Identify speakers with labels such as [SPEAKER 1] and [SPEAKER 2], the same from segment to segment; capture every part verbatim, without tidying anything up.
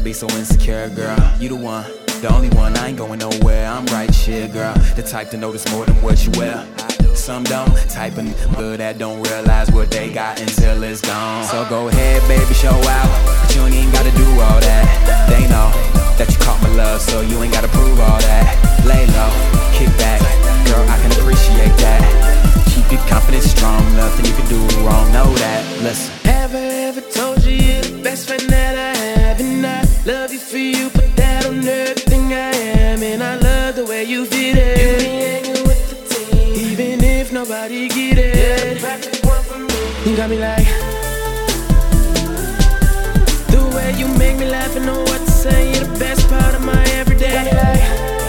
[SPEAKER 1] be so insecure, girl. You the one, the only one, I ain't going nowhere. I'm right shit, girl. The type to notice more than what you wear. Some don't, type of good that don't realize what they got until it's gone. So go ahead, baby, show out, but you ain't even gotta do all that. They know that you caught my love, so you ain't gotta prove all that. Lay low, kick back, girl, I can appreciate that. Keep your confidence strong, nothing you can do wrong, know that. Listen.
[SPEAKER 2] Have I ever told you you're the best friend that I have? And I love you for you, put that on everything I am. And I love the way you fit it. You be hanging with the team, even if nobody get it. You got me like, the way you make me laugh and know what to say. You're the best part of my everyday. Got me like,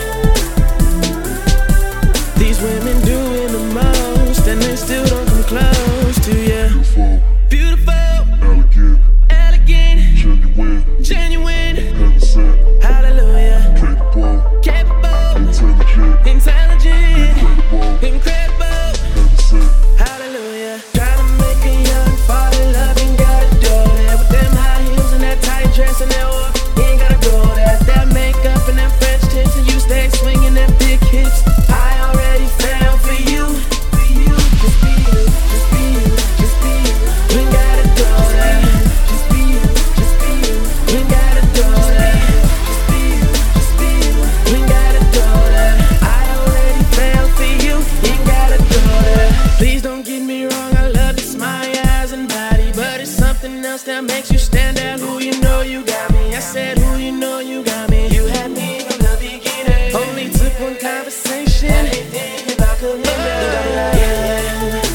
[SPEAKER 2] these women doing the most, and they still don't come close to you.
[SPEAKER 3] Beautiful,
[SPEAKER 2] Beautiful,
[SPEAKER 3] elegant,
[SPEAKER 2] elegant,
[SPEAKER 3] genuine,
[SPEAKER 2] genuine,
[SPEAKER 3] heaven sent,
[SPEAKER 2] hallelujah,
[SPEAKER 3] capable,
[SPEAKER 2] capable,
[SPEAKER 3] intelligent,
[SPEAKER 2] intelligent,
[SPEAKER 3] incredible,
[SPEAKER 2] incredible,
[SPEAKER 3] heaven sent.
[SPEAKER 2] hallelujah. Tryna make a young fall in love, ain't gotta do that. With them high heels and that tight dress and that walk, you ain't gotta go that. That makeup and them French tips, and you stay swinging them big hips. I already fell for you, for you. Just be you, just be you, just be you. We ain't gotta do that. Just be you, just be you. We ain't gotta do that. Just be you, just be you. We ain't gotta do that. I already fell for you, you ain't gotta do that. Please don't get me wrong, I love your smile, your eyes and body, but it's something else that makes you stand out. Who you know you got me. I said who you know you got me. You had me from the beginning. Only took one conversation. Anything about commitment. You got me like, yeah, yeah.